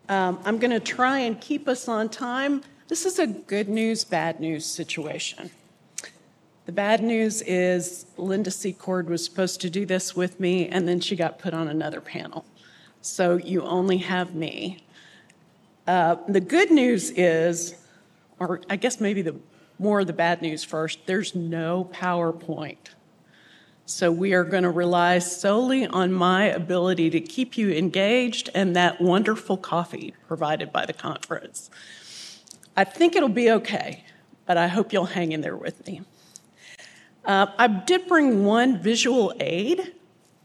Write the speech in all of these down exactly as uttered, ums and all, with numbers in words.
Um, I'm going to try and keep us on time. This is a good news, bad news situation. The bad news is Linda Secord was supposed to do this with me, and then she got put on another panel. So you only have me. Uh, the good news is, or I guess maybe the more of the bad news first, there's no PowerPoint. So we are going to rely solely on my ability to keep you engaged and that wonderful coffee provided by the conference. I think it'll be okay, but I hope you'll hang in there with me. Uh, I did bring one visual aid.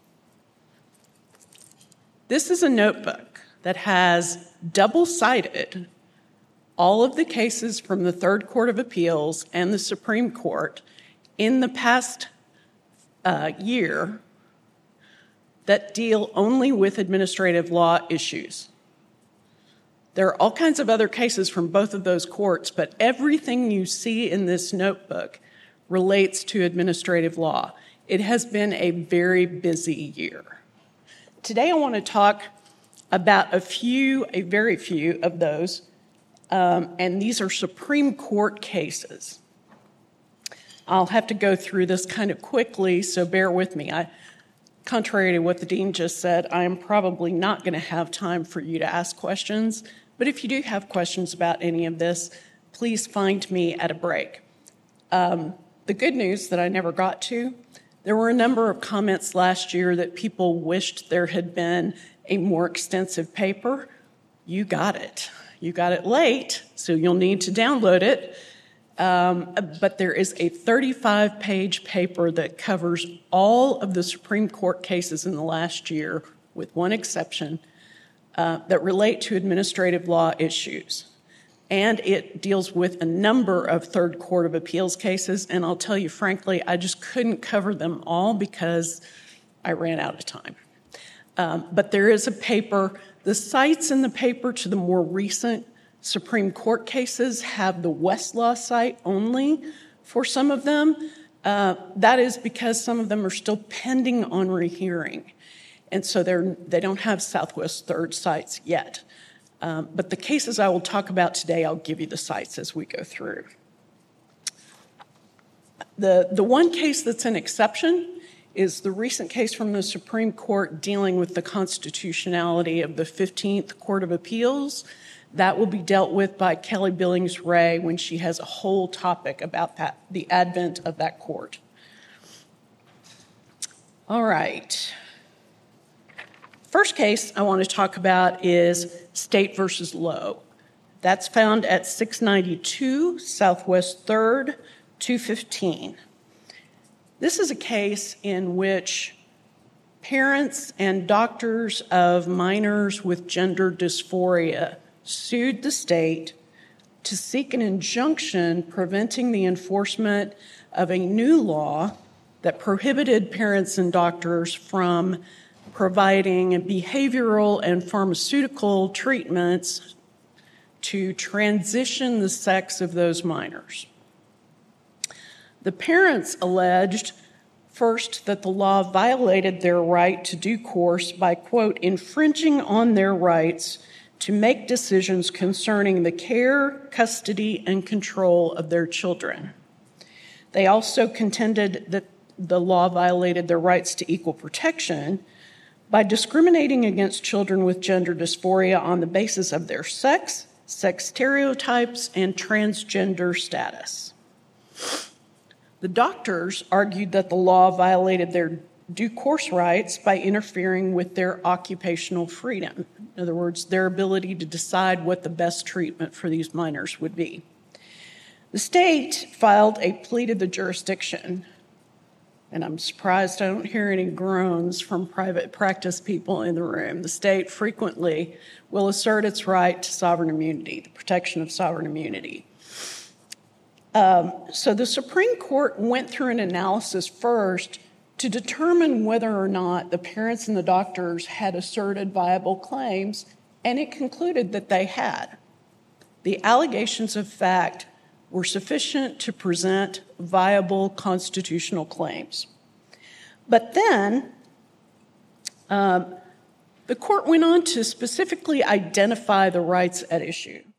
This is a notebook that has double-sided all of the cases from the Third Court of Appeals and the Supreme Court in the past uh, year that deal only with administrative law issues. There are all kinds of other cases from both of those courts, but everything you see in this notebook relates to administrative law. It has been a very busy year. Today I want to talk about a few, a very few of those, um, and these are Supreme Court cases. I'll have to go through this kind of quickly, so bear with me. I, contrary to what the dean just said, I am probably not going to have time for you to ask questions, but if you do have questions about any of this, please find me at a break. Um, the good news that I never got to, there were a number of comments last year that people wished there had been a more extensive paper. You got it. You got it late, so you'll need to download it. Um, but there is a thirty-five page paper that covers all of the Supreme Court cases in the last year, with one exception, uh, that relate to administrative law issues. And it deals with a number of Third Court of Appeals cases, and I'll tell you frankly, I just couldn't cover them all because I ran out of time. Um, but there is a paper, the sites in the paper to the more recent Supreme Court cases have the Westlaw site only for some of them. Uh, that is because some of them are still pending on rehearing, and so they're, they don't have Southwest Third sites yet. Um, but the cases I will talk about today, I'll give you the sites as we go through. The, the one case that's an exception is the recent case from the Supreme Court dealing with the constitutionality of the fifteenth Court of Appeals. That will be dealt with by Kelly Billings Ray when she has a whole topic about that, the advent of that court. All right. First case I want to talk about is State versus Lowe. That's found at six ninety-two Southwest Third, two fifteen. This is a case in which parents and doctors of minors with gender dysphoria sued the state to seek an injunction preventing the enforcement of a new law that prohibited parents and doctors from providing behavioral and pharmaceutical treatments to transition the sex of those minors. The parents alleged, first, that the law violated their right to due course by, quote, infringing on their rights to make decisions concerning the care, custody, and control of their children. They also contended that the law violated their rights to equal protection by discriminating against children with gender dysphoria on the basis of their sex, sex stereotypes, and transgender status. The doctors argued that the law violated their due course rights by interfering with their occupational freedom. In other words, their ability to decide what the best treatment for these minors would be. The state filed a plea to the jurisdiction, and I'm surprised I don't hear any groans from private practice people in the room. The state frequently will assert its right to sovereign immunity, the protection of sovereign immunity. Um, so the Supreme Court went through an analysis first to determine whether or not the parents and the doctors had asserted viable claims, and it concluded that they had. The allegations of fact were sufficient to present viable constitutional claims. But then, um, The court went on to specifically identify the rights at issue.